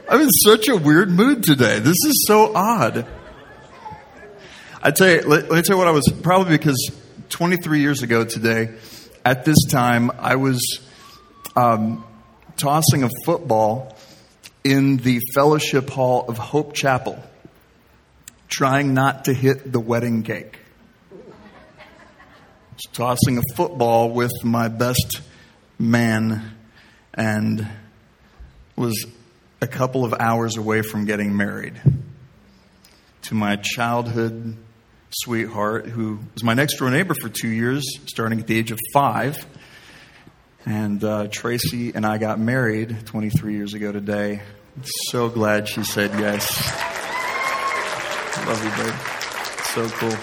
I'm in such a weird mood today. This is so odd. I tell you, let me tell you what I was, probably because 23 years ago today, at this time, I was tossing a football in the fellowship hall of Hope Chapel, trying not to hit the wedding cake. I was tossing a football with my best man and was a couple of hours away from getting married to my childhood sweetheart, who was my next door neighbor for 2 years, starting at the age of 5. And Tracy and I got married 23 years ago today. I'm so glad she said yes. Love you, babe. So cool.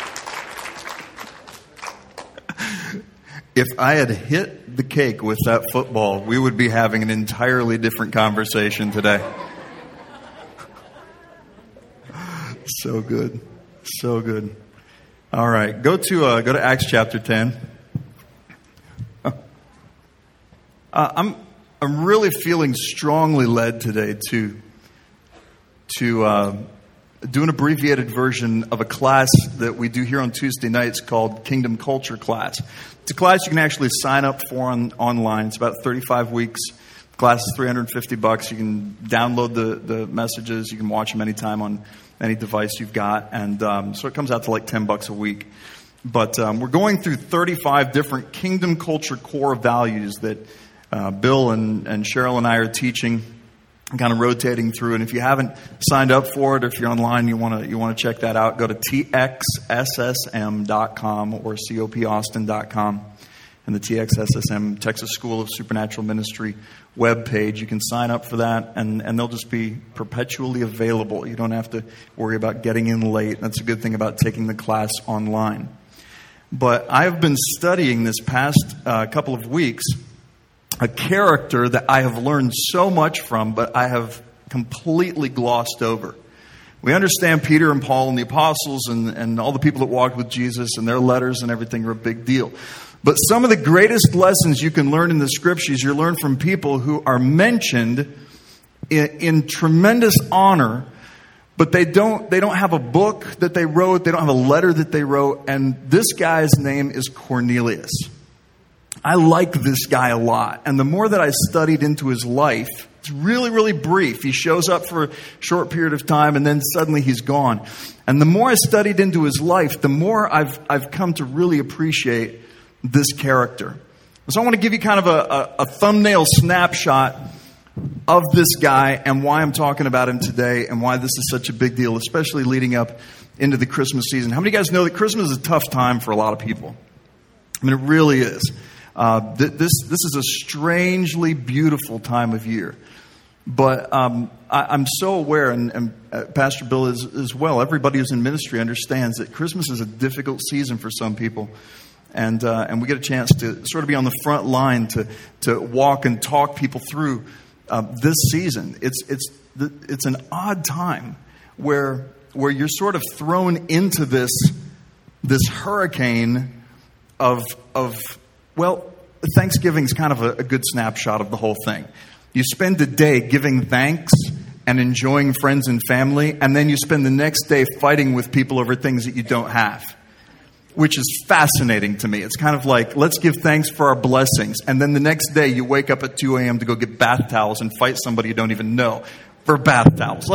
If I had hit the cake with that football, we would be having an entirely different conversation today. So good. So good. All right. Go to Acts chapter 10. I'm really feeling strongly led today to do an abbreviated version of a class that we do here on Tuesday nights called Kingdom Culture Class. It's a class you can actually sign up for online. It's about 35 weeks. The class is $350. You can download the messages. You can watch them anytime on any device you've got. And so it comes out to like $10 a week. But we're going through 35 different kingdom culture core values that Bill and Cheryl and I are teaching, kind of rotating through. And if you haven't signed up for it, or if you're online, you want to check that out, go to txssm.com or copaustin.com, and the TXSSM, Texas School of Supernatural Ministry webpage. You can sign up for that, and they'll just be perpetually available. You don't have to worry about getting in late. That's a good thing about taking the class online. But I've been studying this past couple of weeks a character that I have learned so much from, but I have completely glossed over. We understand Peter and Paul and the apostles and all the people that walked with Jesus, and their letters and everything are a big deal. But some of the greatest lessons you can learn in the scriptures, you learn from people who are mentioned in tremendous honor, but they don't have a book that they wrote, they don't have a letter that they wrote, and this guy's name is Cornelius. I like this guy a lot. And the more that I studied into his life, it's really, really brief. He shows up for a short period of time and then suddenly he's gone. And the more I studied into his life, the more I've come to really appreciate this character. So I want to give you kind of a thumbnail snapshot of this guy and why I'm talking about him today and why this is such a big deal, especially leading up into the Christmas season. How many of you guys know that Christmas is a tough time for a lot of people? I mean, it really is. This is a strangely beautiful time of year. But I'm so aware, and Pastor Bill is as well, everybody who's in ministry understands that Christmas is a difficult season for some people. And we get a chance to sort of be on the front line to walk and talk people through this season. It's an odd time where you're sort of thrown into this hurricane of Thanksgiving's kind of a good snapshot of the whole thing. You spend a day giving thanks and enjoying friends and family, and then you spend the next day fighting with people over things that you don't have, which is fascinating to me. It's kind of like, let's give thanks for our blessings, and then the next day you wake up at 2 a.m. to go get bath towels and fight somebody you don't even know for bath towels.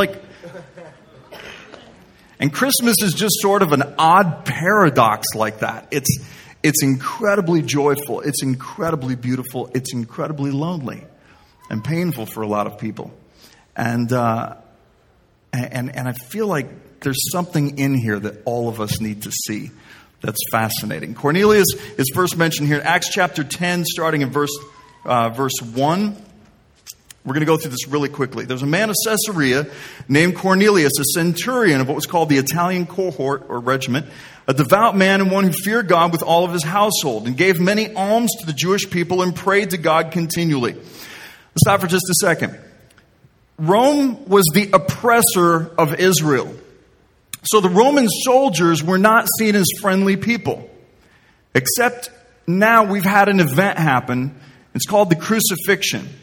And Christmas is just sort of an odd paradox like that. It's incredibly joyful. It's incredibly beautiful. It's incredibly lonely and painful for a lot of people. And I feel like there's something in here that all of us need to see that's fascinating. Cornelius is first mentioned here in Acts chapter 10, starting in verse 1. We're going to go through this really quickly. There's a man of Caesarea named Cornelius, a centurion of what was called the Italian cohort or regiment, a devout man and one who feared God with all of his household and gave many alms to the Jewish people and prayed to God continually. Let's stop for just a second. Rome was the oppressor of Israel. So the Roman soldiers were not seen as friendly people. Except now we've had an event happen. It's called the crucifixion.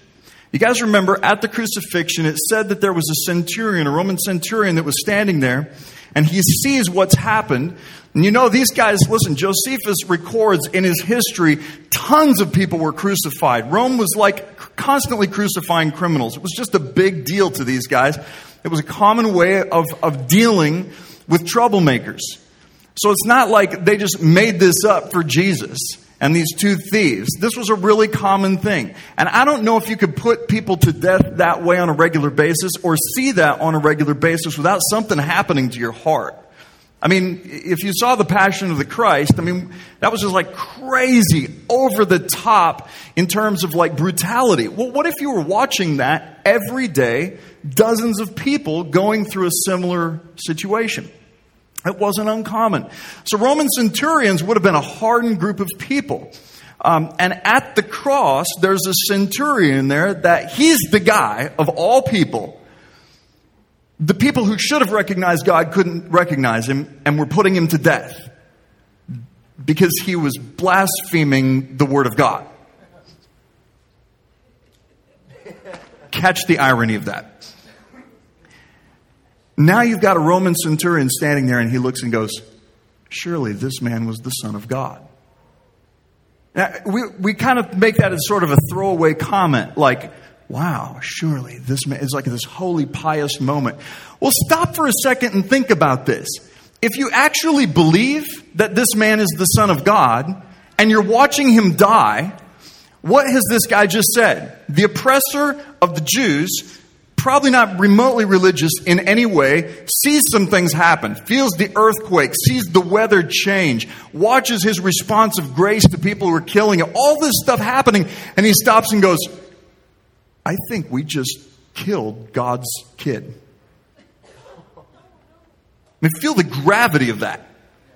You guys remember at the crucifixion, it said that there was a centurion, a Roman centurion that was standing there, and he sees what's happened. And you know, these guys, listen, Josephus records in his history, tons of people were crucified. Rome was like constantly crucifying criminals. It was just a big deal to these guys. It was a common way of dealing with troublemakers. So it's not like they just made this up for Jesus and these two thieves. This was a really common thing. And I don't know if you could put people to death that way on a regular basis or see that on a regular basis without something happening to your heart. I mean, if you saw the Passion of the Christ, I mean, that was just like crazy, over the top in terms of like brutality. Well, what if you were watching that every day, dozens of people going through a similar situation? It wasn't uncommon. So Roman centurions would have been a hardened group of people. And at the cross, there's a centurion there that he's the guy of all people. The people who should have recognized God couldn't recognize him and were putting him to death because he was blaspheming the word of God. Catch the irony of that. Now you've got a Roman centurion standing there and he looks and goes, surely this man was the Son of God. Now, we kind of make that as sort of a throwaway comment, like, wow, surely this man is like this holy, pious moment. Well, stop for a second and think about this. If you actually believe that this man is the Son of God and you're watching him die, what has this guy just said? The oppressor of the Jews, probably not remotely religious in any way, sees some things happen, feels the earthquake, sees the weather change, watches his response of grace to people who are killing him, all this stuff happening, and he stops and goes, I think we just killed God's kid. I mean, feel the gravity of that.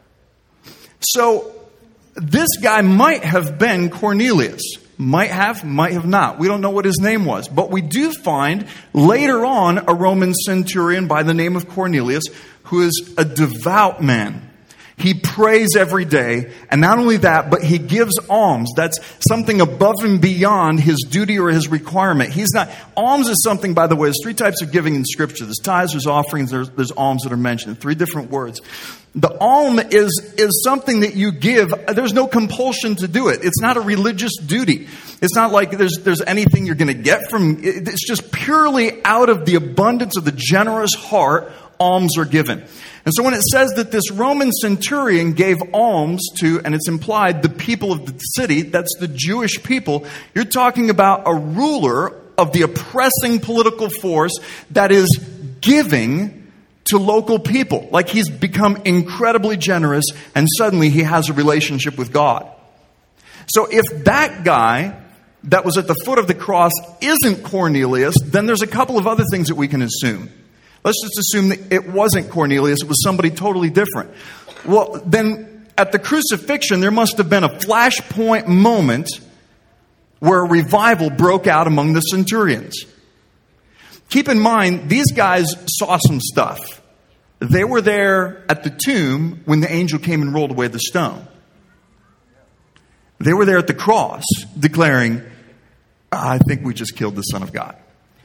So, this guy might have been Cornelius. Might have not. We don't know what his name was. But we do find later on a Roman centurion by the name of Cornelius who is a devout man. He prays every day. And not only that, but he gives alms. That's something above and beyond his duty or his requirement. Alms is something, by the way, there's three types of giving in Scripture. There's tithes, there's offerings, there's alms that are mentioned. Three different words. The alm is something that you give. There's no compulsion to do it. It's not a religious duty. It's not like there's anything you're going to get from it. It's just purely out of the abundance of the generous heart, alms are given. And so when it says that this Roman centurion gave alms to, and it's implied, the people of the city, that's the Jewish people, you're talking about a ruler of the oppressing political force that is giving to local people. Like he's become incredibly generous and suddenly he has a relationship with God. So if that guy that was at the foot of the cross isn't Cornelius, then there's a couple of other things that we can assume. Let's just assume that it wasn't Cornelius, it was somebody totally different. Well, then at the crucifixion, there must have been a flashpoint moment where a revival broke out among the centurions. Keep in mind, these guys saw some stuff. They were there at the tomb when the angel came and rolled away the stone. They were there at the cross declaring, I think we just killed the Son of God.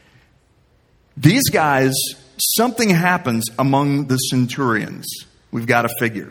These guys, something happens among the centurions. We've got to figure.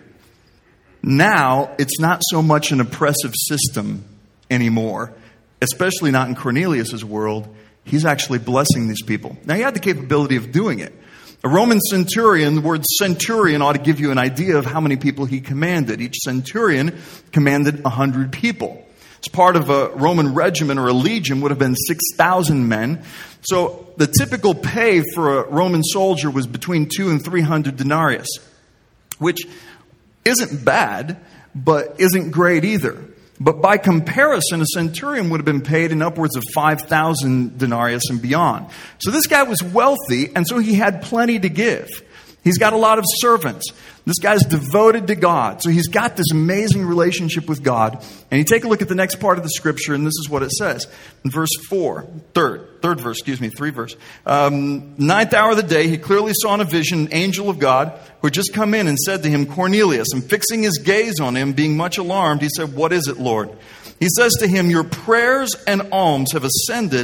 Now, it's not so much an oppressive system anymore, especially not in Cornelius' world. He's actually blessing these people. Now, he had the capability of doing it. A Roman centurion, the word centurion ought to give you an idea of how many people he commanded. Each centurion commanded 100 people. As part of a Roman regiment or a legion would have been 6,000 men. So the typical pay for a Roman soldier was between 200 and 300 denarius, which isn't bad, but isn't great either. But by comparison, a centurion would have been paid in upwards of 5,000 denarius and beyond. So this guy was wealthy, and so he had plenty to give. He's got a lot of servants. This guy's devoted to God. So he's got this amazing relationship with God. And you take a look at the next part of the scripture, and this is what it says. In verse 4, third verse, 3 verse. 9th hour of the day, he clearly saw in a vision an angel of God who had just come in and said to him, Cornelius. And fixing his gaze on him, being much alarmed, he said, what is it, Lord? He says to him, your prayers and alms have ascended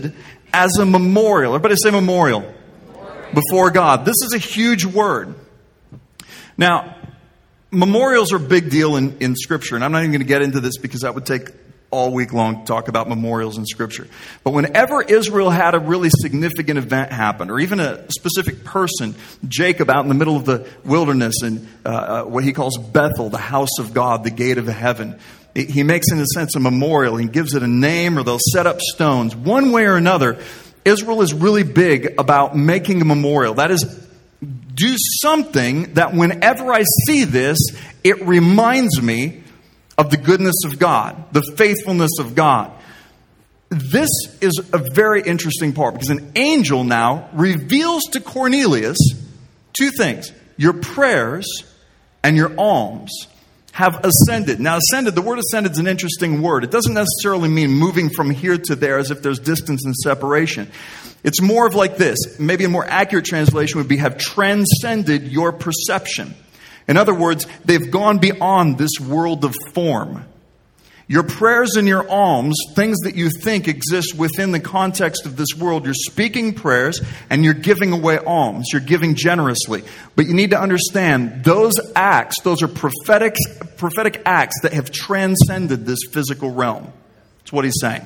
as a memorial. Everybody say memorial. Before God. This is a huge word. Now, memorials are a big deal in Scripture, and I'm not even going to get into this because that would take all week long to talk about memorials in Scripture. But whenever Israel had a really significant event happen, or even a specific person, Jacob out in the middle of the wilderness in what he calls Bethel, the house of God, the gate of heaven, he makes, in a sense, a memorial. He gives it a name, or they'll set up stones. One way or another, Israel is really big about making a memorial. That is, do something that whenever I see this, it reminds me of the goodness of God, the faithfulness of God. This is a very interesting part, because an angel now reveals to Cornelius two things. Your prayers and your alms have ascended. Now, ascended, the word ascended is an interesting word. It doesn't necessarily mean moving from here to there as if there's distance and separation. It's more of like this. Maybe a more accurate translation would be have transcended your perception. In other words, they've gone beyond this world of form. Your prayers and your alms, things that you think exist within the context of this world, you're speaking prayers and you're giving away alms. You're giving generously. But you need to understand, those acts, those are prophetic acts that have transcended this physical realm. That's what he's saying.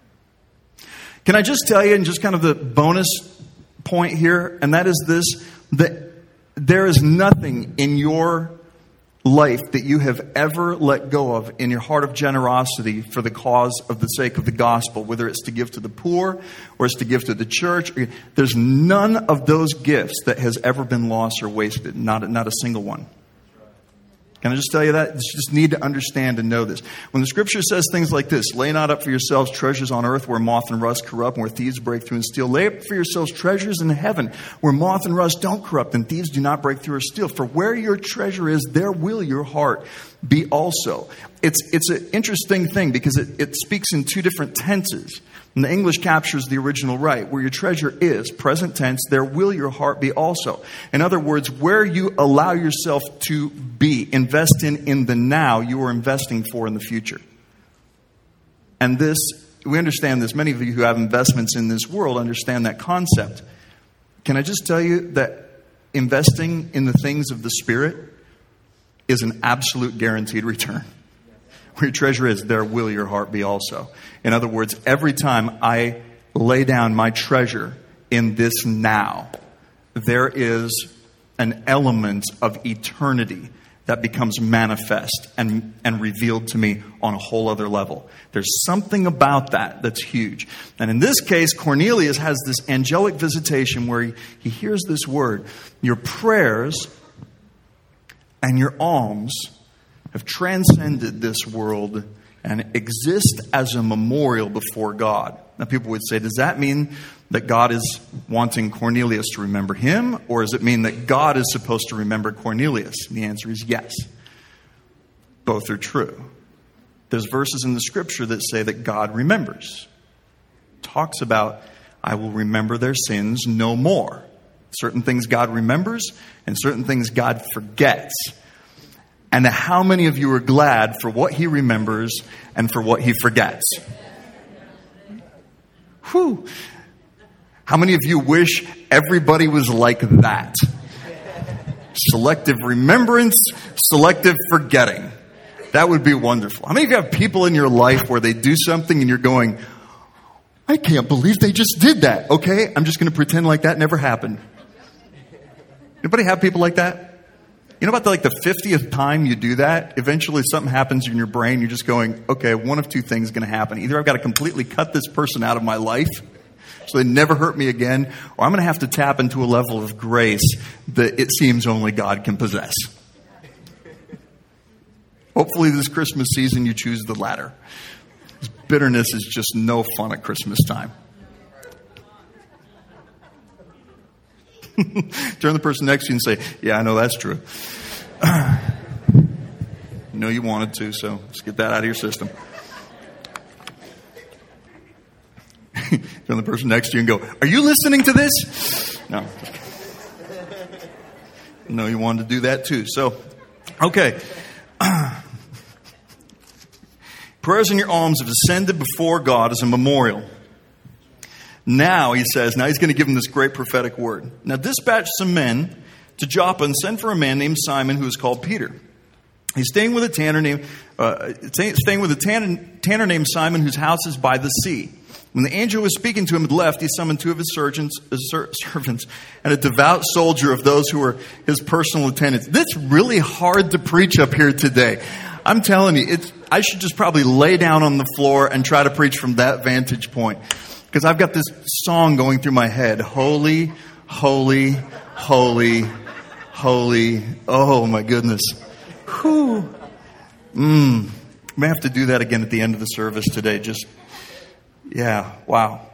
Can I just tell you, and just kind of the bonus point here, and that is this, that there is nothing in your life that you have ever let go of in your heart of generosity for the cause of the sake of the gospel, whether it's to give to the poor or it's to give to the church. There's none of those gifts that has ever been lost or wasted. Not a single one. Can I just tell you that? You just need to understand and know this. When the Scripture says things like this, lay not up for yourselves treasures on earth where moth and rust corrupt and where thieves break through and steal. Lay up for yourselves treasures in heaven where moth and rust don't corrupt and thieves do not break through or steal. For where your treasure is, there will your heart be also. It's an interesting thing because it speaks in two different tenses. And the English captures the original right. Where your treasure is, present tense, there will your heart be also. In other words, where you allow yourself to be, invest in the now, you are investing for in the future. And this, we understand this. Many of you who have investments in this world understand that concept. Can I just tell you that investing in the things of the Spirit is an absolute guaranteed return? Where your treasure is, there will your heart be also. In other words, every time I lay down my treasure in this now, there is an element of eternity that becomes manifest and revealed to me on a whole other level. There's something about that that's huge. And in this case, Cornelius has this angelic visitation where he hears this word. Your prayers and your alms have transcended this world and exist as a memorial before God. Now, people would say, does that mean that God is wanting Cornelius to remember him? Or does it mean that God is supposed to remember Cornelius? And the answer is yes. Both are true. There's verses in the Scripture that say that God remembers. Talks about, I will remember their sins no more. Certain things God remembers and certain things God forgets. And how many of you are glad for what he remembers and for what he forgets? Whew. How many of you wish everybody was like that? Selective remembrance, selective forgetting. That would be wonderful. How many of you have people in your life where they do something and you're going, I can't believe they just did that. Okay, I'm just going to pretend like that never happened. Anybody have people like that? You know about the 50th time you do that, eventually something happens in your brain. You're just going, okay, one of two things is going to happen. Either I've got to completely cut this person out of my life so they never hurt me again, or I'm going to have to tap into a level of grace that it seems only God can possess. Hopefully this Christmas season you choose the latter. Bitterness is just no fun at Christmas time. Turn the person next to you and say, yeah, I know that's true. You know you wanted to, so let's get that out of your system. Turn the person next to you and go, are you listening to this? No. No, you wanted to do that too. So, okay. Prayers and your alms have ascended before God as a memorial. Now, he says, now he's going to give him this great prophetic word. Now, dispatch some men to Joppa and send for a man named Simon who is called Peter. He's staying with a tanner named Simon, whose house is by the sea. When the angel was speaking to him had left, he summoned two of his servants and a devout soldier of those who were his personal attendants. This is really hard to preach up here today. I'm telling you, I should just probably lay down on the floor and try to preach from that vantage point. Because I've got this song going through my head. Holy, holy, holy, holy. Oh my goodness. Whew. May have to do that again at the end of the service today. Yeah, wow.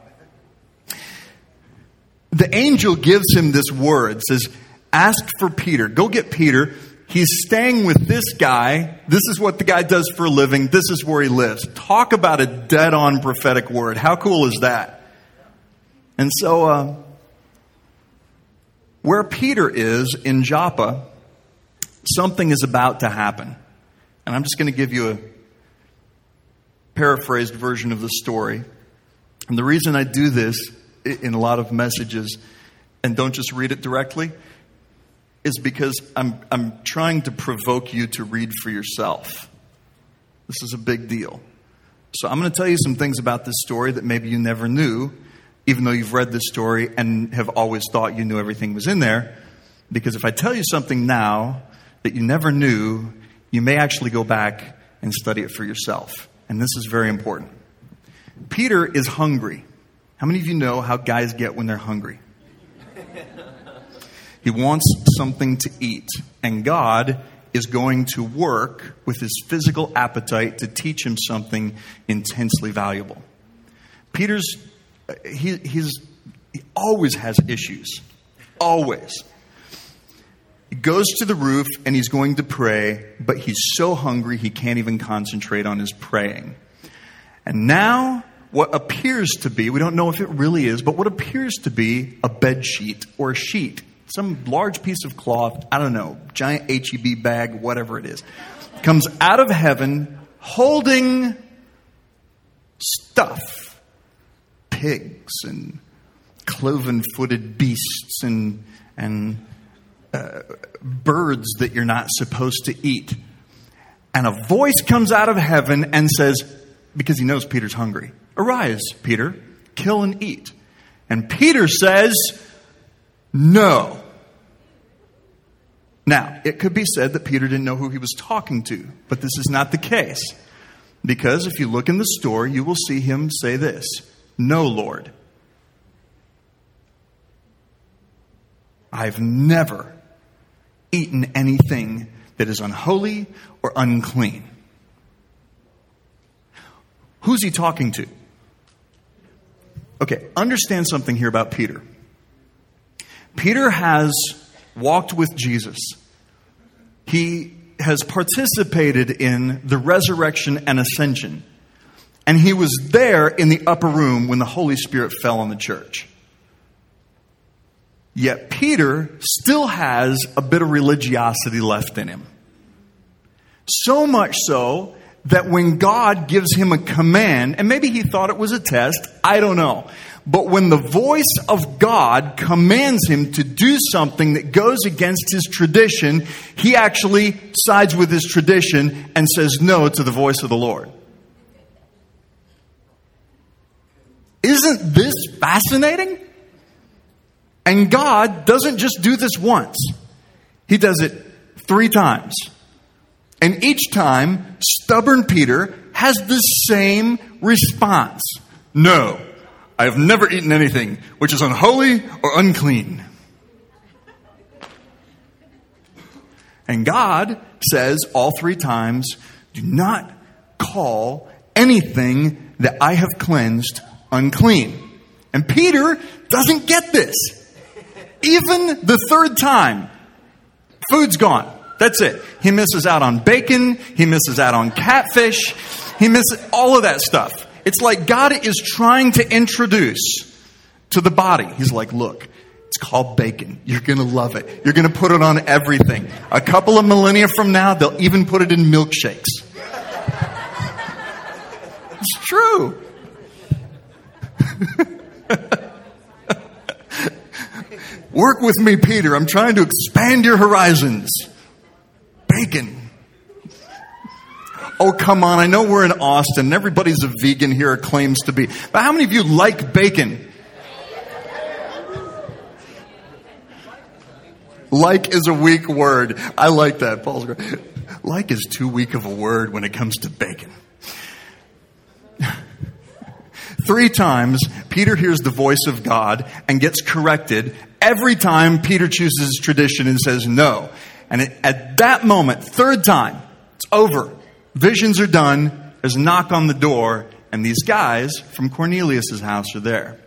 The angel gives him this word, says, ask for Peter. Go get Peter. He's staying with this guy. This is what the guy does for a living. This is where he lives. Talk about a dead-on prophetic word. How cool is that? And so, where Peter is in Joppa, something is about to happen. And I'm just going to give you a paraphrased version of the story. And the reason I do this in a lot of messages and don't just read it directly is because I'm trying to provoke you to read for yourself. This is a big deal. So I'm going to tell you some things about this story that maybe you never knew, even though you've read this story and have always thought you knew everything was in there. Because if I tell you something now that you never knew, you may actually go back and study it for yourself. And this is very important. Peter is hungry. How many of you know how guys get when they're hungry? He wants something to eat. And God is going to work with his physical appetite to teach him something intensely valuable. Peter's, he always has issues. Always. He goes to the roof and he's going to pray, but he's so hungry he can't even concentrate on his praying. And now, what appears to be, we don't know if it really is, but what appears to be a bed sheet or a sheet, some large piece of cloth, I don't know, giant H-E-B bag, whatever it is, comes out of heaven holding stuff, pigs and cloven-footed beasts and birds that you're not supposed to eat. And a voice comes out of heaven and says, because he knows Peter's hungry, arise, Peter, kill and eat. And Peter says, no. Now, it could be said that Peter didn't know who he was talking to, but this is not the case. Because if you look in the story, you will see him say this, no, Lord. I've never eaten anything that is unholy or unclean. Who's he talking to? Okay, understand something here about Peter. Peter has walked with Jesus. He has participated in the resurrection and ascension. And he was there in the upper room when the Holy Spirit fell on the church. Yet Peter still has a bit of religiosity left in him. So much so that when God gives him a command, and maybe he thought it was a test, I don't know. But when the voice of God commands him to do something that goes against his tradition, he actually sides with his tradition and says no to the voice of the Lord. Isn't this fascinating? And God doesn't just do this once. He does it 3 times. And each time, stubborn Peter has the same response. No, I have never eaten anything which is unholy or unclean. And God says all 3 times, do not call anything that I have cleansed unclean. And Peter doesn't get this. Even the 3rd time, food's gone. That's it. He misses out on bacon. He misses out on catfish. He misses all of that stuff. It's like God is trying to introduce to the body. He's like, look, it's called bacon. You're going to love it. You're going to put it on everything. A couple of millennia from now, they'll even put it in milkshakes. It's true. Work with me, Peter. I'm trying to expand your horizons. Bacon. Oh, come on. I know we're in Austin. Everybody's a vegan here or claims to be. But how many of you like bacon? Like is a weak word. I like that. Paul's great. Like is too weak of a word when it comes to bacon. 3 times, Peter hears the voice of God and gets corrected. Every time, Peter chooses tradition and says no. And at that moment, 3rd time, it's over. Visions are done. There's a knock on the door. And these guys from Cornelius' house are there.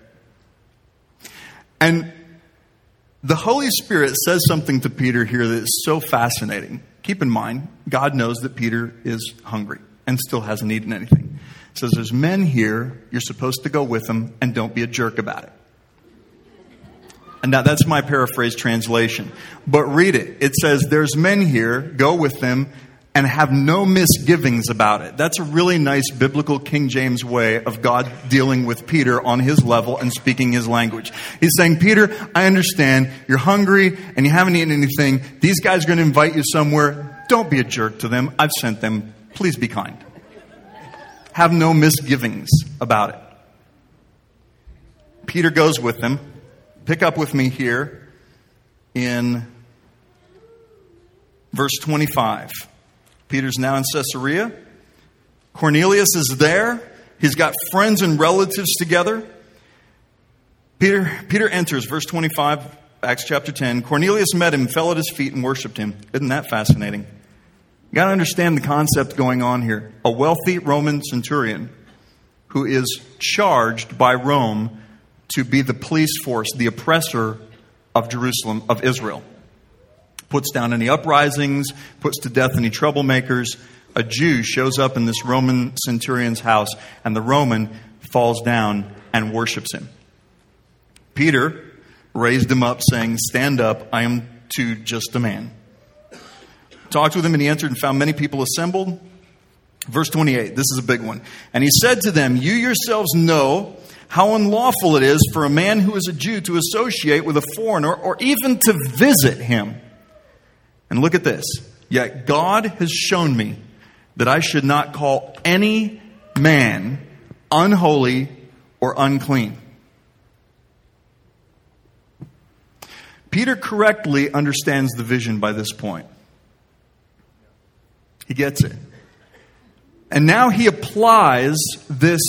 And the Holy Spirit says something to Peter here that is so fascinating. Keep in mind, God knows that Peter is hungry and still hasn't eaten anything. He says, there's men here, you're supposed to go with them, and don't be a jerk about it. And now that's my paraphrase translation. But read it. It says, there's men here, go with them, and have no misgivings about it. That's a really nice biblical King James way of God dealing with Peter on his level and speaking his language. He's saying, Peter, I understand you're hungry and you haven't eaten anything. These guys are going to invite you somewhere. Don't be a jerk to them. I've sent them. Please be kind. Have no misgivings about it. Peter goes with them. Pick up with me here in verse 25. Peter's now in Caesarea. Cornelius is there. He's got friends and relatives together. Peter enters, verse 25, Acts chapter 10. Cornelius met him, fell at his feet, and worshipped him. Isn't that fascinating? You got to understand the concept going on here. A wealthy Roman centurion who is charged by Rome to be the police force, the oppressor of Jerusalem, of Israel. Puts down any uprisings, puts to death any troublemakers. A Jew shows up in this Roman centurion's house, and the Roman falls down and worships him. Peter raised him up, saying, stand up, I am too just a man. Talked with him, and he entered and found many people assembled. Verse 28, this is a big one. And he said to them, you yourselves know how unlawful it is for a man who is a Jew to associate with a foreigner or even to visit him. And look at this. Yet God has shown me that I should not call any man unholy or unclean. Peter correctly understands the vision by this point. He gets it. And now he applies this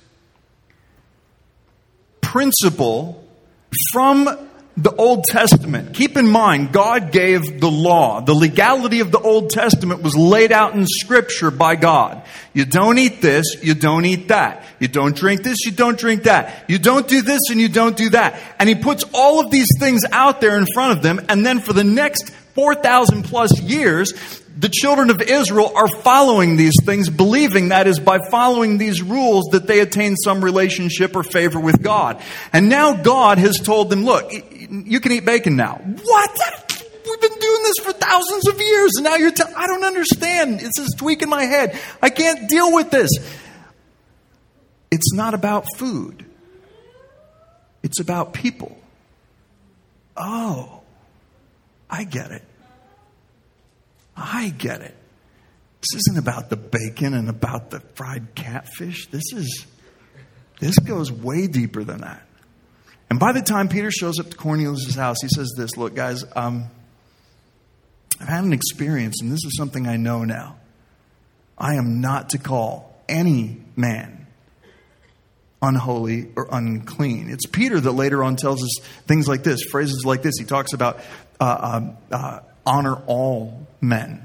principle from the Old Testament. Keep in mind, God gave the law. The legality of the Old Testament was laid out in Scripture by God. You don't eat this, you don't eat that. You don't drink this, you don't drink that. You don't do this and you don't do that. And he puts all of these things out there in front of them, and then for the next 4,000 plus years, the children of Israel are following these things, believing that is by following these rules that they attain some relationship or favor with God. And now God has told them, look, you can eat bacon now. What? We've been doing this for thousands of years, and now you're I don't understand. It's this tweak in my head. I can't deal with this. It's not about food. It's about people. Oh, I get it. I get it. This isn't about the bacon and about the fried catfish. This goes way deeper than that. And by the time Peter shows up to Cornelius' house, he says this, look, guys, I've had an experience, and this is something I know now. I am not to call any man unholy or unclean. It's Peter that later on tells us things like this, phrases like this. He talks about honor all men.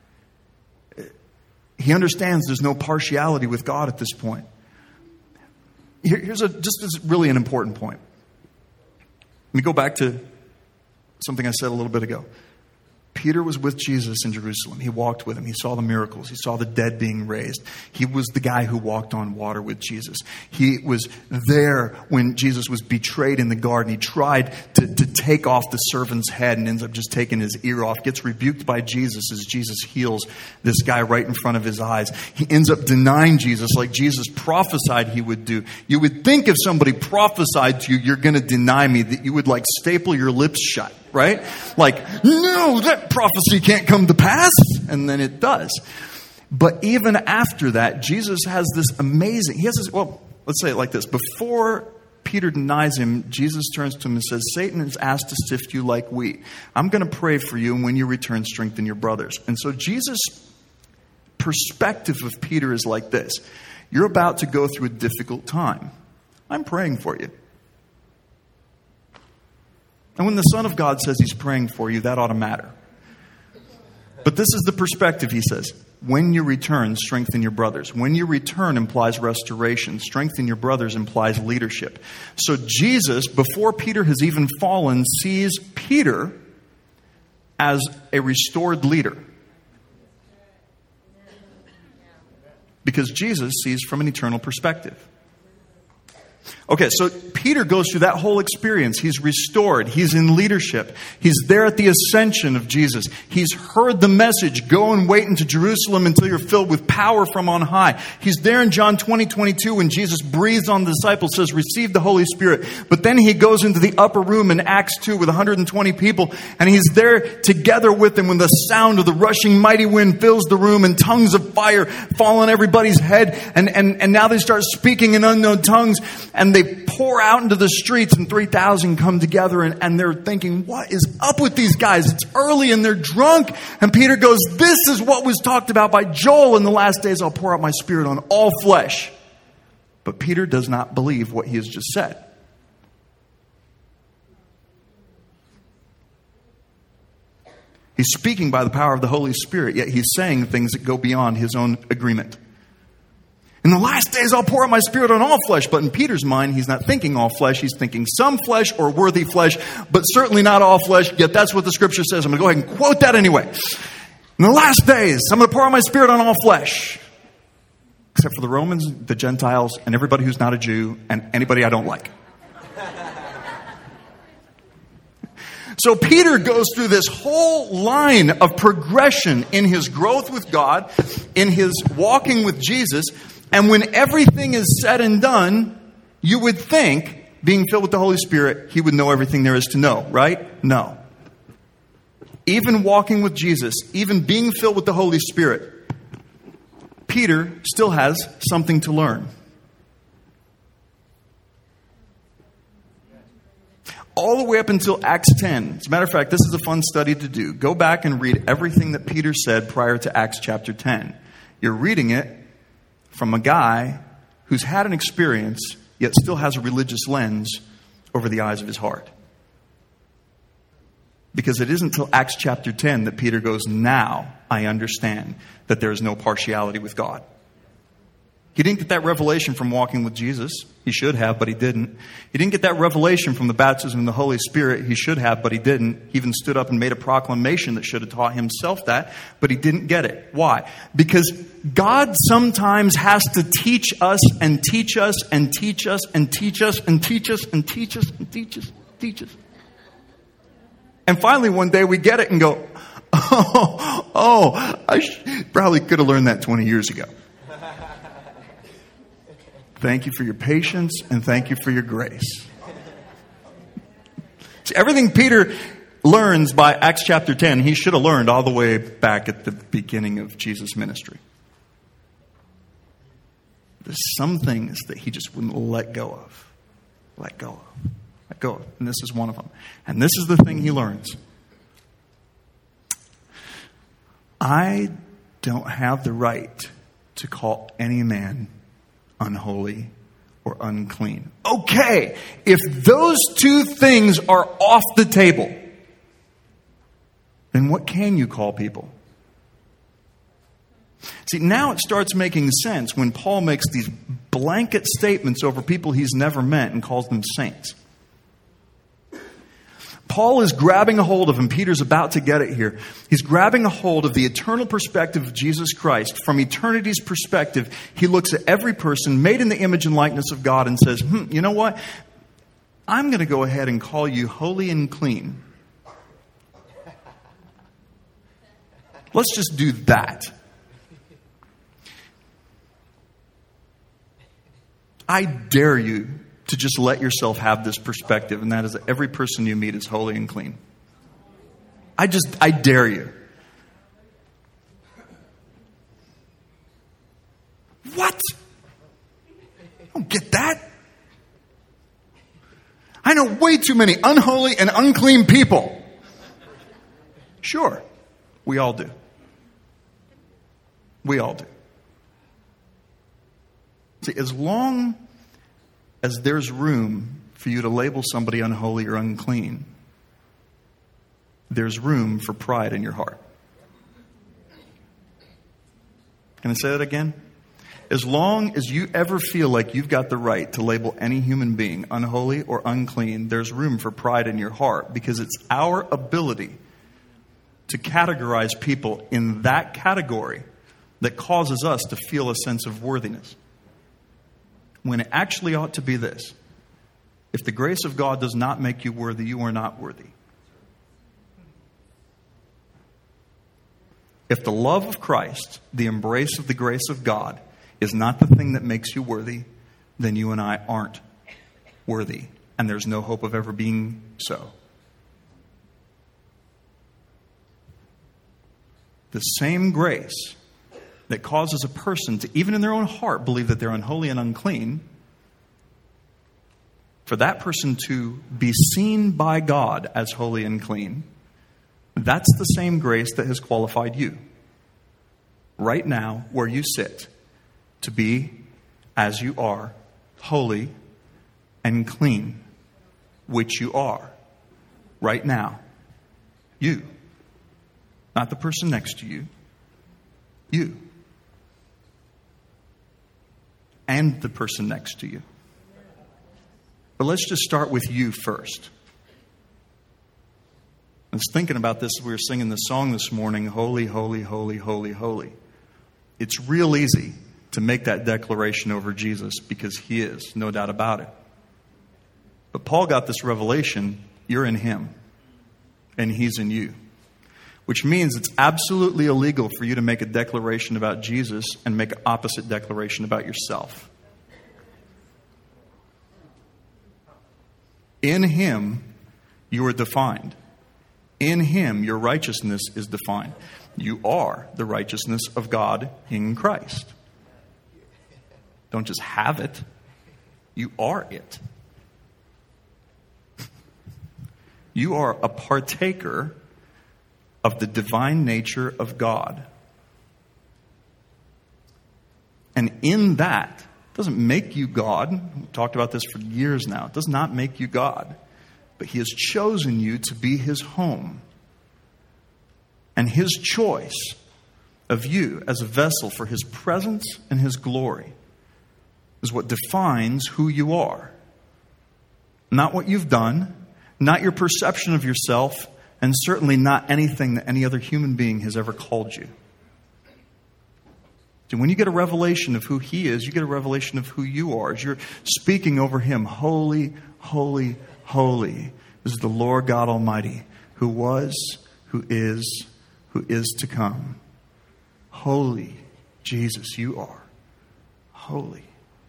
He understands there's no partiality with God at this point. Here's really an important point. Let me go back to something I said a little bit ago. Peter was with Jesus in Jerusalem. He walked with him. He saw the miracles. He saw the dead being raised. He was the guy who walked on water with Jesus. He was there when Jesus was betrayed in the garden. He tried to take off the servant's head and ends up just taking his ear off. Gets rebuked by Jesus as Jesus heals this guy right in front of his eyes. He ends up denying Jesus like Jesus prophesied he would do. You would think if somebody prophesied to you, you're going to deny me, that you would like staple your lips shut. Right? Like, no, that prophecy can't come to pass. And then it does. But even after that, Jesus has this amazing, let's say it like this. Before Peter denies him, Jesus turns to him and says, Satan has asked to sift you like wheat. I'm going to pray for you, and when you return, strengthen your brothers. And so Jesus' perspective of Peter is like this. You're about to go through a difficult time. I'm praying for you. And when the Son of God says he's praying for you, that ought to matter. But this is the perspective, he says. When you return, strengthen your brothers. When you return implies restoration. Strengthen your brothers implies leadership. So Jesus, before Peter has even fallen, sees Peter as a restored leader. Because Jesus sees from an eternal perspective. Okay, so Peter goes through that whole experience. He's restored. He's in leadership. He's there at the ascension of Jesus. He's heard the message, go and wait into Jerusalem until you're filled with power from on high. He's there in John 20:22 when Jesus breathes on the disciples, says, receive the Holy Spirit. But then he goes into the upper room in Acts 2 with 120 people, and he's there together with them when the sound of the rushing mighty wind fills the room and tongues of fire fall on everybody's head. And now they start speaking in unknown tongues. And they pour out into the streets, and 3,000 come together, and they're thinking, what is up with these guys? It's early and they're drunk. And Peter goes, this is what was talked about by Joel. In the last days, I'll pour out my spirit on all flesh. But Peter does not believe what he has just said. He's speaking by the power of the Holy Spirit, yet he's saying things that go beyond his own agreement. In the last days, I'll pour out my spirit on all flesh. But in Peter's mind, he's not thinking all flesh. He's thinking some flesh or worthy flesh, but certainly not all flesh. Yet that's what the scripture says. I'm going to go ahead and quote that anyway. In the last days, I'm going to pour out my spirit on all flesh. Except for the Romans, the Gentiles, and everybody who's not a Jew, and anybody I don't like. So Peter goes through this whole line of progression in his growth with God, in his walking with Jesus. And when everything is said and done, you would think, being filled with the Holy Spirit, he would know everything there is to know, right? No. Even walking with Jesus, even being filled with the Holy Spirit, Peter still has something to learn. All the way up until Acts 10. As a matter of fact, this is a fun study to do. Go back and read everything that Peter said prior to Acts chapter 10. You're reading it from a guy who's had an experience, yet still has a religious lens over the eyes of his heart. Because it isn't until Acts chapter 10 that Peter goes, now I understand that there is no partiality with God. He didn't get that revelation from walking with Jesus. He should have, but he didn't. He didn't get that revelation from the baptism in the Holy Spirit. He should have, but he didn't. He even stood up and made a proclamation that should have taught himself that, but he didn't get it. Why? Because God sometimes has to teach us and teach us and teach us and teach us and teach us and teach us and teach us and teach us. And finally one day we get it and go, I probably could have learned that 20 years ago. Thank you for your patience and thank you for your grace. See, everything Peter learns by Acts chapter 10, he should have learned all the way back at the beginning of Jesus' ministry. There's some things that he just wouldn't let go of. Let go of. Let go of. And this is one of them. And this is the thing he learns. I don't have the right to call any man unholy or unclean. Okay, if those two things are off the table, then what can you call people? See, now it starts making sense when Paul makes these blanket statements over people he's never met and calls them saints. Paul is grabbing a hold of, and Peter's about to get it here, he's grabbing a hold of the eternal perspective of Jesus Christ. From eternity's perspective, he looks at every person made in the image and likeness of God and says, you know what? I'm going to go ahead and call you holy and clean. Let's just do that. I dare you to just let yourself have this perspective, and that is that every person you meet is holy and clean. I dare you. What? I don't get that. I know way too many unholy and unclean people. Sure, we all do. We all do. See, as long as there's room for you to label somebody unholy or unclean, there's room for pride in your heart. Can I say that again? As long as you ever feel like you've got the right to label any human being unholy or unclean, there's room for pride in your heart, because it's our ability to categorize people in that category that causes us to feel a sense of worthiness. When it actually ought to be this: if the grace of God does not make you worthy, you are not worthy. If the love of Christ, the embrace of the grace of God, is not the thing that makes you worthy, then you and I aren't worthy, and there's no hope of ever being so. The same grace that causes a person to, even in their own heart, believe that they're unholy and unclean, for that person to be seen by God as holy and clean, that's the same grace that has qualified you, right now, where you sit, to be, as you are, holy and clean, which you are, right now. You. Not the person next to you. You. And the person next to you. But let's just start with you first. I was thinking about this as we were singing the song this morning, Holy, Holy, Holy, Holy, Holy. It's real easy to make that declaration over Jesus, because he is, no doubt about it. But Paul got this revelation: you're in him and he's in you. Which means it's absolutely illegal for you to make a declaration about Jesus and make an opposite declaration about yourself. In him, you are defined. In him, your righteousness is defined. You are the righteousness of God in Christ. Don't just have it. You are it. You are a partaker of the divine nature of God. And in that, it doesn't make you God. We've talked about this for years now. It does not make you God. But he has chosen you to be his home. And his choice of you as a vessel for his presence and his glory is what defines who you are. Not what you've done, not your perception of yourself, and certainly not anything that any other human being has ever called you. And when you get a revelation of who he is, you get a revelation of who you are. As you're speaking over him, holy, holy, holy is the Lord God Almighty, who was, who is to come. Holy, Jesus, you are holy.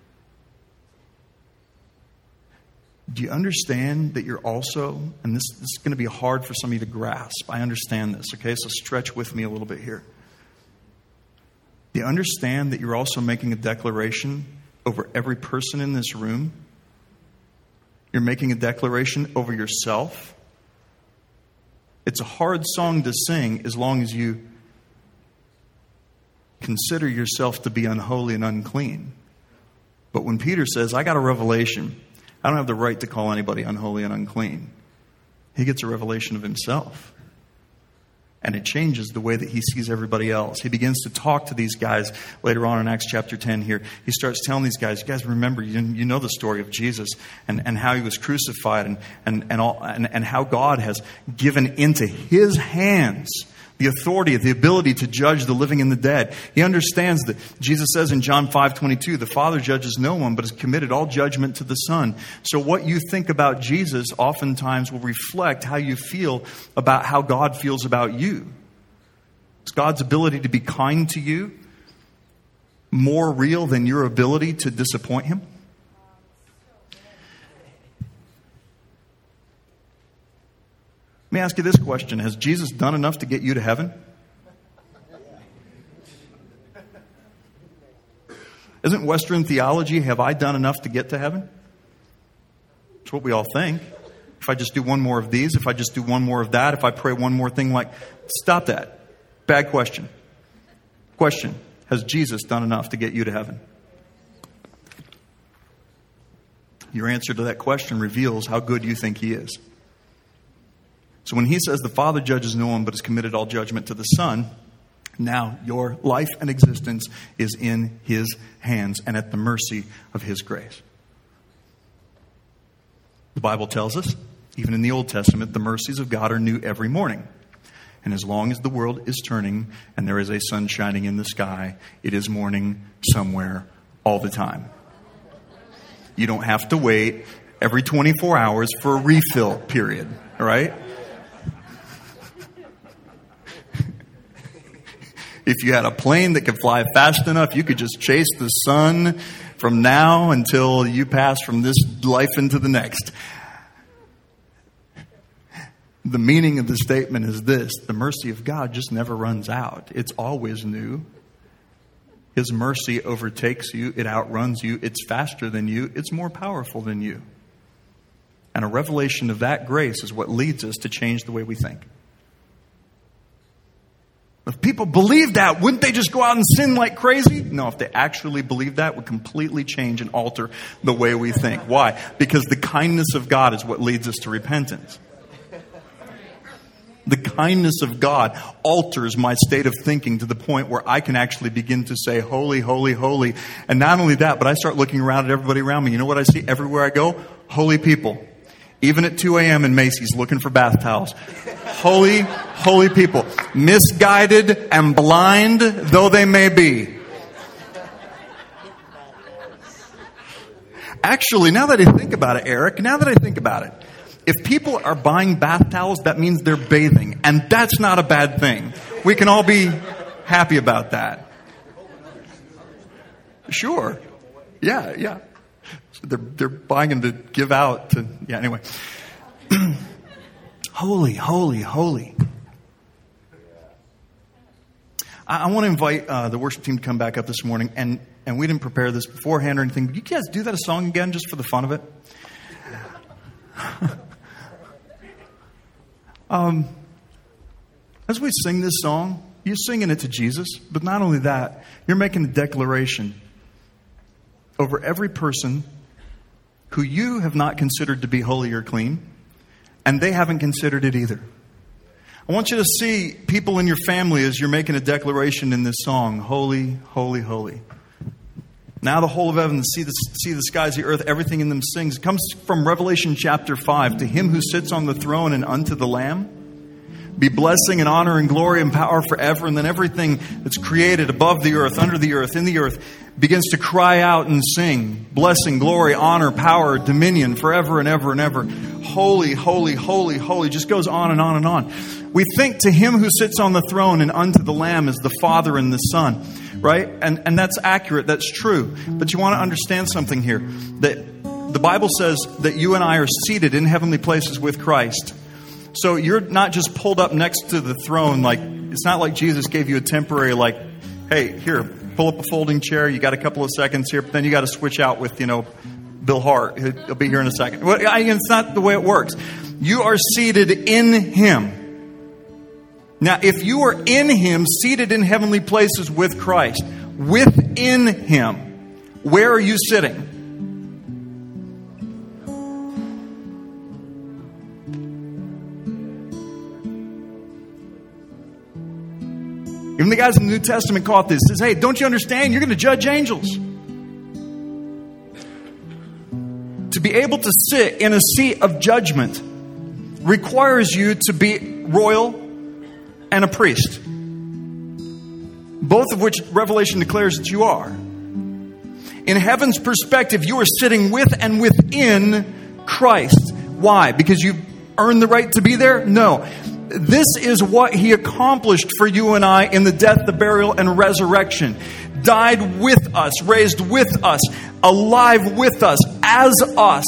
Do you understand that you're also, and this is going to be hard for some of you to grasp. I understand this, okay? So stretch with me a little bit here. Do you understand that you're also making a declaration over every person in this room? You're making a declaration over yourself. It's a hard song to sing as long as you consider yourself to be unholy and unclean. But when Peter says, I got a revelation, I don't have the right to call anybody unholy and unclean, he gets a revelation of himself. And it changes the way that he sees everybody else. He begins to talk to these guys later on in Acts chapter 10 here. He starts telling these guys, you guys remember, you know the story of Jesus and how he was crucified and how God has given into his hands the authority, the ability to judge the living and the dead. He understands that Jesus says in John 5:22, the Father judges no one, but has committed all judgment to the Son. So what you think about Jesus oftentimes will reflect how you feel about how God feels about you. Is God's ability to be kind to you more real than your ability to disappoint him? Let me ask you this question. Has Jesus done enough to get you to heaven? Isn't Western theology, have I done enough to get to heaven? That's what we all think. If I just do one more of these, if I just do one more of that, if I pray one more thing stop that. Bad question. Question, has Jesus done enough to get you to heaven? Your answer to that question reveals how good you think he is. So when he says the Father judges no one but has committed all judgment to the Son, now your life and existence is in his hands and at the mercy of his grace. The Bible tells us, even in the Old Testament, the mercies of God are new every morning. And as long as the world is turning and there is a sun shining in the sky, it is morning somewhere all the time. You don't have to wait every 24 hours for a refill period, all right? If you had a plane that could fly fast enough, you could just chase the sun from now until you pass from this life into the next. The meaning of the statement is this: the mercy of God just never runs out. It's always new. His mercy overtakes you. It outruns you. It's faster than you. It's more powerful than you. And a revelation of that grace is what leads us to change the way we think. If people believed that, wouldn't they just go out and sin like crazy? No, if they actually believed that, it would completely change and alter the way we think. Why? Because the kindness of God is what leads us to repentance. The kindness of God alters my state of thinking to the point where I can actually begin to say, holy, holy, holy. And not only that, but I start looking around at everybody around me. You know what I see everywhere I go? Holy people. Even at 2 a.m. in Macy's looking for bath towels. Holy, holy people. Misguided and blind though they may be. Actually, now that I think about it, Eric, if people are buying bath towels, that means they're bathing. And that's not a bad thing. We can all be happy about that. Sure. Yeah. They're buying them to give out to, anyway. Holy, holy, holy. I want to invite the worship team to come back up this morning. And we didn't prepare this beforehand or anything. But you guys do that a song again just for the fun of it? As we sing this song, you're singing it to Jesus. But not only that, you're making a declaration over every person who you have not considered to be holy or clean, and they haven't considered it either. I want you to see people in your family as you're making a declaration in this song, holy, holy, holy. Now the whole of heaven, see the skies, the earth, everything in them sings. It comes from Revelation chapter 5. To him who sits on the throne and unto the Lamb be blessing and honor and glory and power forever. And then everything that's created above the earth, under the earth, in the earth, begins to cry out and sing. Blessing, glory, honor, power, dominion, forever and ever and ever. Holy, holy, holy, holy. Just goes on and on and on. We think to him who sits on the throne and unto the Lamb is the Father and the Son. Right? And that's accurate. That's true. But you want to understand something here. That the Bible says that you and I are seated in heavenly places with Christ. So you're not just pulled up next to the throne. It's not like Jesus gave you a temporary, hey, here, pull up a folding chair. You got a couple of seconds here, but then you got to switch out with, Bill Hart. He'll be here in a second. Well, it's not the way it works. You are seated in him. Now, if you are in him, seated in heavenly places with Christ, within him, where are you sitting? Even the guys in the New Testament caught this. Says, hey, don't you understand? You're going to judge angels. To be able to sit in a seat of judgment requires you to be royal and a priest. Both of which Revelation declares that you are. In heaven's perspective, you are sitting with and within Christ. Why? Because you earned the right to be there? No. This is what He accomplished for you and I in the death, the burial, and resurrection. Died with us, raised with us, alive with us, as us.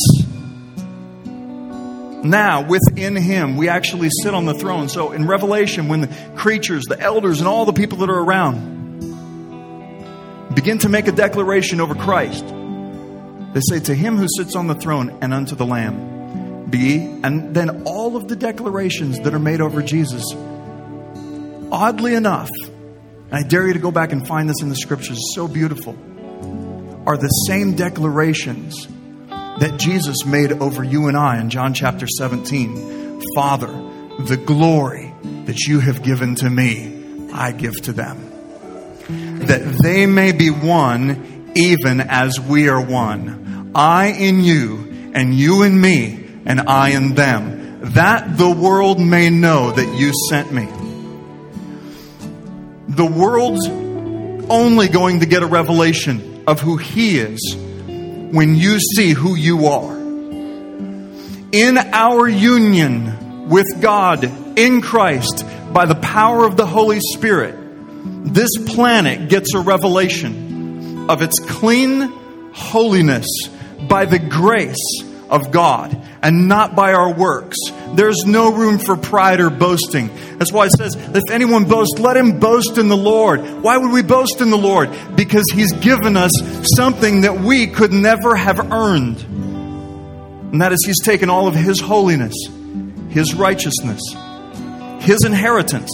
Now, within Him, we actually sit on the throne. So in Revelation, when the creatures, the elders, and all the people that are around begin to make a declaration over Christ, they say, to Him who sits on the throne and unto the Lamb be. And then all of the declarations that are made over Jesus, oddly enough, and I dare you to go back and find this in the Scriptures, it's so beautiful, are the same declarations that Jesus made over you and I in John chapter 17. Father, the glory that you have given to me, I give to them, that they may be one even as we are one. I in you, and you in me, and I in them, that the world may know that you sent me. The world's only going to get a revelation of who He is when you see who you are. In our union with God in Christ by the power of the Holy Spirit, this planet gets a revelation of its clean holiness by the grace of God and not by our works. There's no room for pride or boasting. That's why it says, if anyone boasts, let him boast in the Lord. Why would we boast in the Lord? Because He's given us something that we could never have earned. And that is He's taken all of His holiness, His righteousness, His inheritance.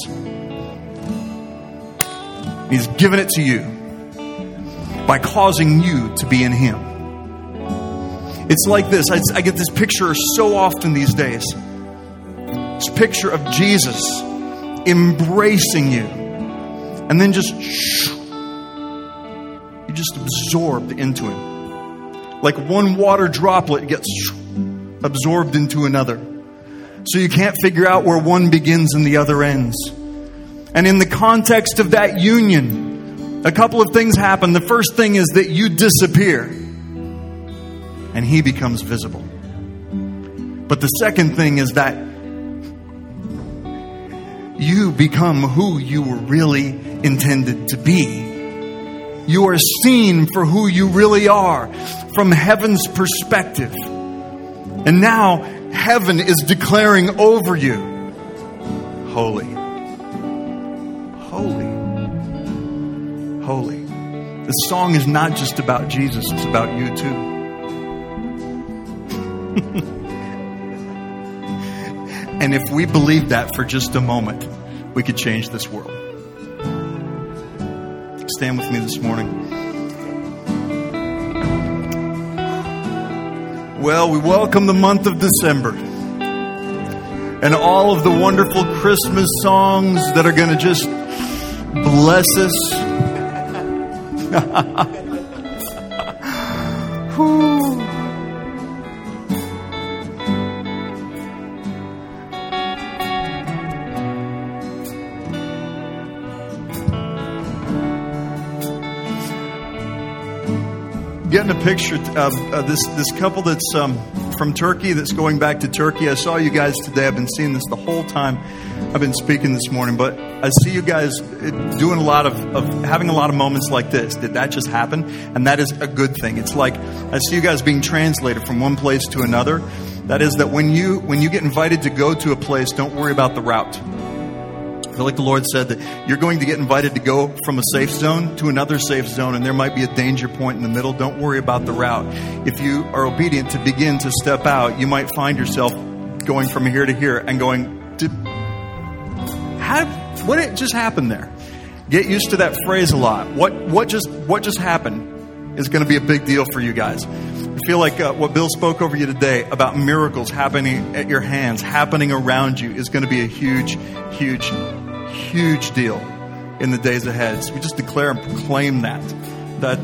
He's given it to you by causing you to be in Him. It's like this. I get this picture so often these days. This picture of Jesus embracing you. And then you're just absorbed into Him. Like one water droplet gets absorbed into another. So you can't figure out where one begins and the other ends. And in the context of that union, a couple of things happen. The first thing is that you disappear and He becomes visible. But the second thing is that you become who you were really intended to be. You are seen for who you really are from heaven's perspective. And now heaven is declaring over you, holy, holy, holy. This song is not just about Jesus, it's about you too. And if we believe that for just a moment, we could change this world. Stand with me this morning. Well, we welcome the month of December and all of the wonderful Christmas songs that are going to just bless us. Whew. Getting a picture of this couple that's from Turkey, that's going back to Turkey. I saw you guys today. I've been seeing this the whole time I've been speaking this morning, but I see you guys doing a lot of having a lot of moments like this. Did that just happen? And that is a good thing. It's like I see you guys being translated from one place to another. That is that when you get invited to go to a place, don't worry about the route. I feel like the Lord said that you're going to get invited to go from a safe zone to another safe zone, and there might be a danger point in the middle. Don't worry about the route. If you are obedient to begin to step out, you might find yourself going from here to here and going, what just happened there? Get used to that phrase a lot. What just happened is going to be a big deal for you guys. I feel like what Bill spoke over you today about miracles happening at your hands, happening around you, is going to be a huge, huge, huge deal in the days ahead. So we just declare and proclaim that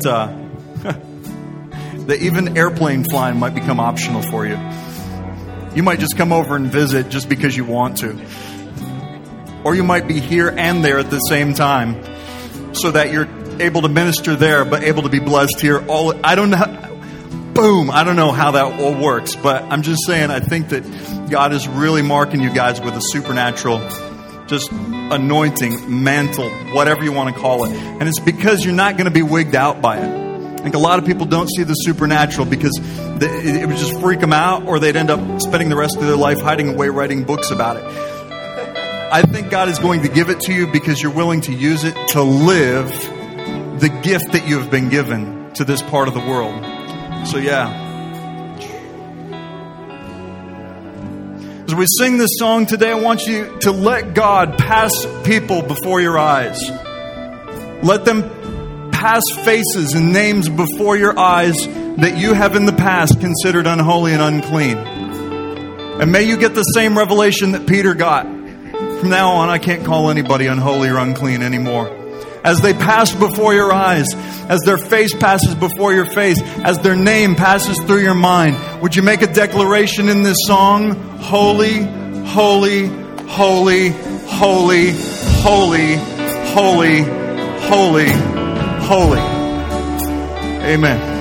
that even airplane flying might become optional for you. You might just come over and visit just because you want to. Or you might be here and there at the same time so that you're able to minister there but able to be blessed here. I don't know how that all works, but I'm just saying I think that God is really marking you guys with a supernatural just anointing, mantle, whatever you want to call it. And it's because you're not going to be wigged out by it. I think a lot of people don't see the supernatural because it would just freak them out, or they'd end up spending the rest of their life hiding away writing books about it. I think God is going to give it to you because you're willing to use it to live the gift that you have been given to this part of the world. So yeah. As we sing this song today, I want you to let God pass people before your eyes. Let them pass faces and names before your eyes that you have in the past considered unholy and unclean. And may you get the same revelation that Peter got. From now on, I can't call anybody unholy or unclean anymore. As they pass before your eyes, as their face passes before your face, as their name passes through your mind, would you make a declaration in this song? Holy, holy, holy, holy, holy, holy, holy, holy. Amen.